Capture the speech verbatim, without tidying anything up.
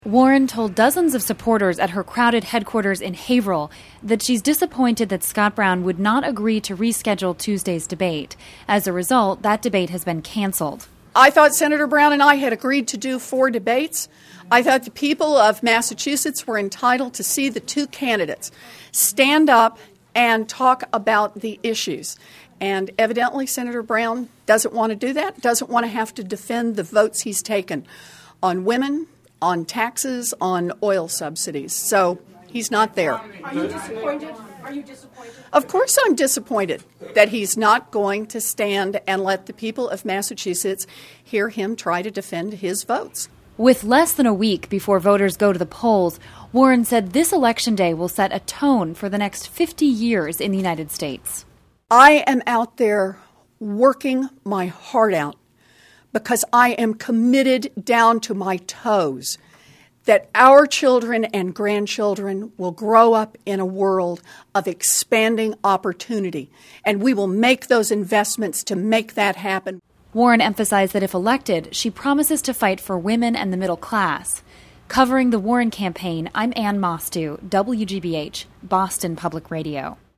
Warren told dozens of supporters at her crowded headquarters in Haverhill that she's disappointed that Scott Brown would not agree to reschedule Tuesday's debate. As a result, that debate has been canceled. I thought Senator Brown and I had agreed to do four debates. I thought the people of Massachusetts were entitled to see the two candidates stand up and talk about the issues. And evidently, Senator Brown doesn't want to do that, doesn't want to have to defend the votes he's taken on women, on taxes, on oil subsidies. So he's not there. Are you disappointed? Are you disappointed? Of course I'm disappointed that he's not going to stand and let the people of Massachusetts hear him try to defend his votes. With less than a week before voters go to the polls, Warren said this election day will set a tone for the next fifty years in the United States. I am out there working my heart out because I am committed down to my toes that our children and grandchildren will grow up in a world of expanding opportunity, and we will make those investments to make that happen. Warren emphasized that if elected, she promises to fight for women and the middle class. Covering the Warren campaign, I'm Ann Mostu, W G B H, Boston Public Radio.